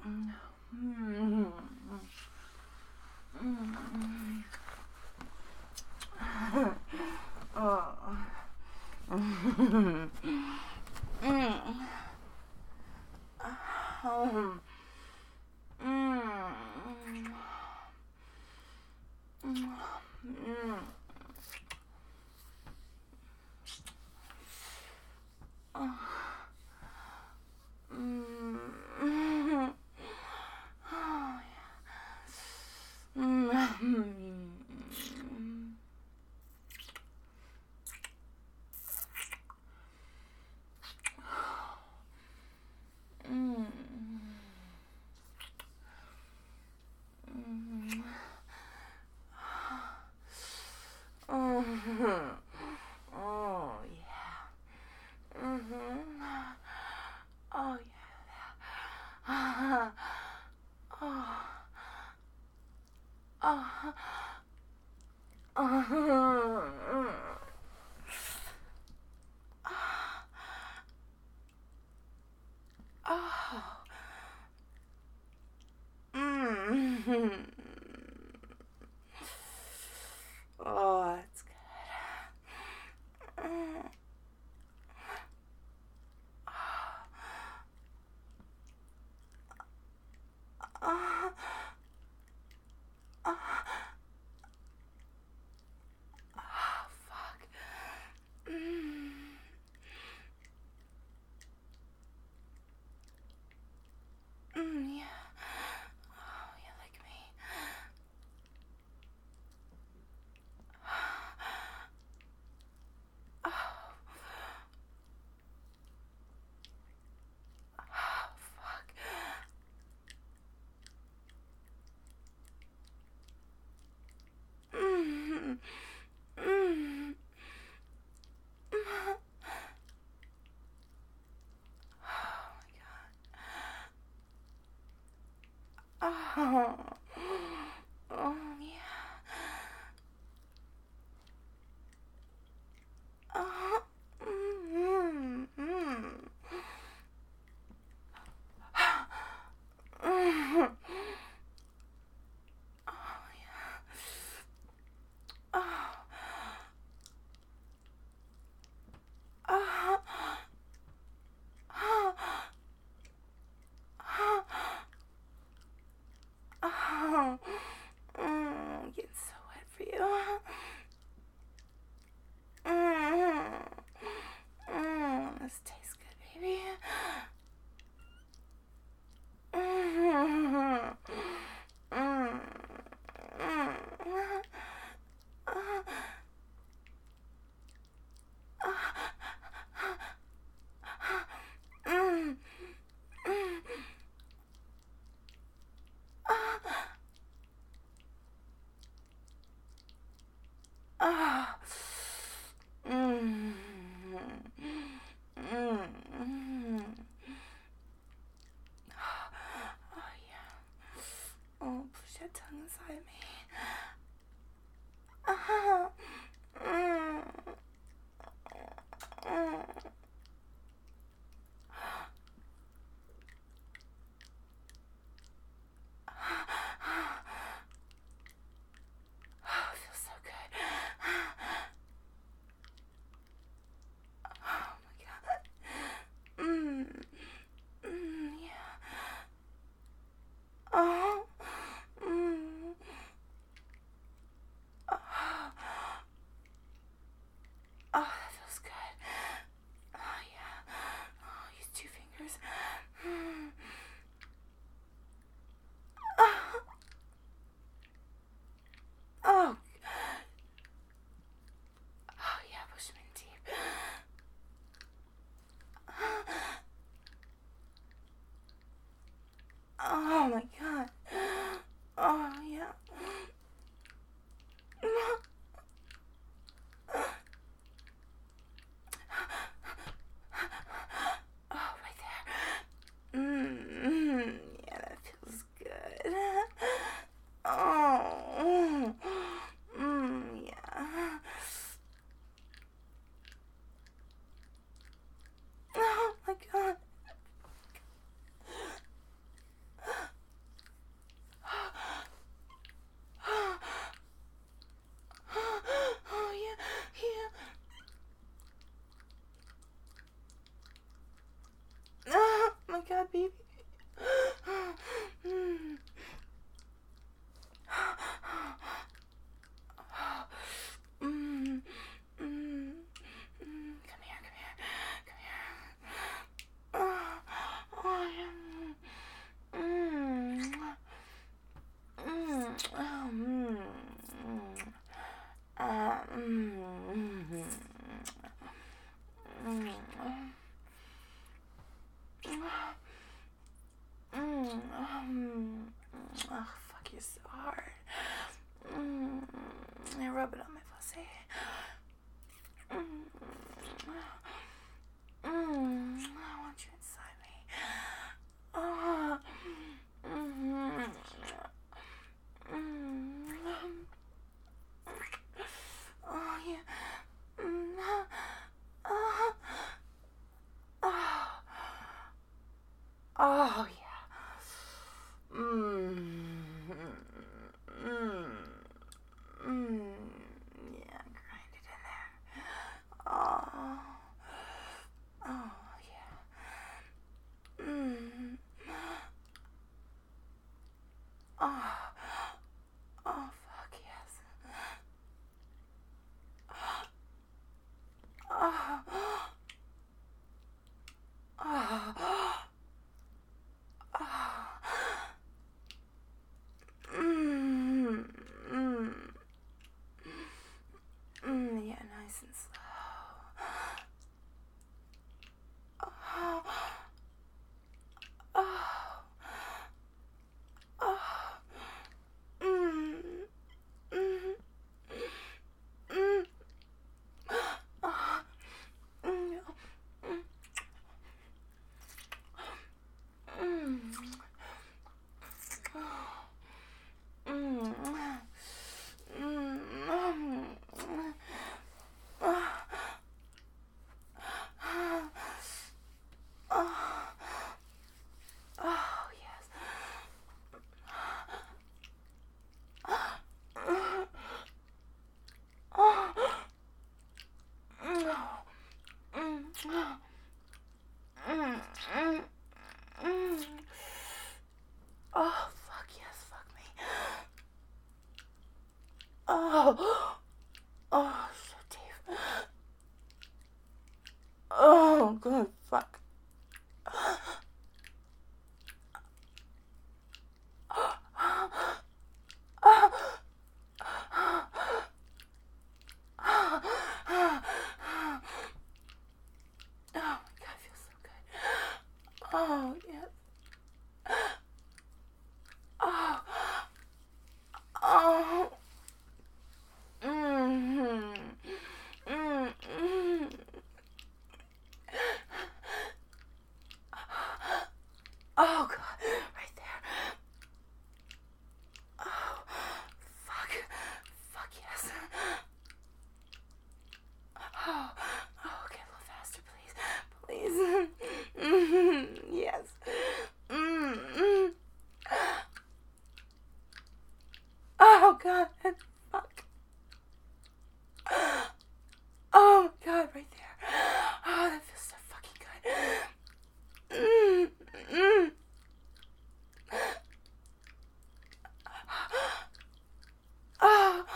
Mm. Oh. Oh yeah. Oh yeah. Oh. Oh. Oh. Oh, that's good. Oh, fuck. Yeah. Oh, you like me. Oh, fuck. Oh, oh yeah. Oh, getting so wet for you. This tastes good, baby. Oh yeah. Oh, push that tongue inside me. Oh, it feels so good. Oh my god. Yeah. Oh. Oh. Oh, that feels good. Oh yeah. Oh, use 2 fingers. Oh. Oh. Oh yeah, push them in deep. Oh my god. Oh yeah. Oh, right there. Yeah, that feels good. Oh. Yeah. Oh my god. Oh, fuck, you're so hard. I rub it on my pussy. I want you inside me. Oh, oh yeah. Oh yeah. Yeah, grind it in there. Oh. Oh yeah. Oh. Oh fuck yes. Oh. Oh. Yeah, nice and slow. Oh. Oh. Oh. Oh, yes. Oh, fuck yes, fuck me. Oh, oh, so deep. Oh, good, fuck. Oh my god, feels so good. Oh, yes. Oh, oh. Oh god, right there. Oh, fuck. Fuck yes. Oh, oh, okay, a little faster, please. Please. Yes. Oh god, fuck. Oh god, right there. Oh, that feels so fucking good. Oh.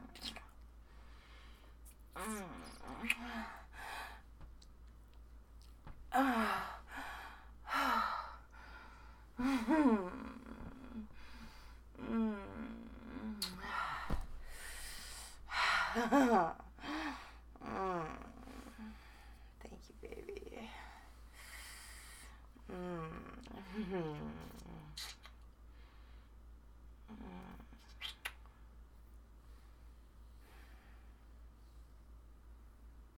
Thank you, baby.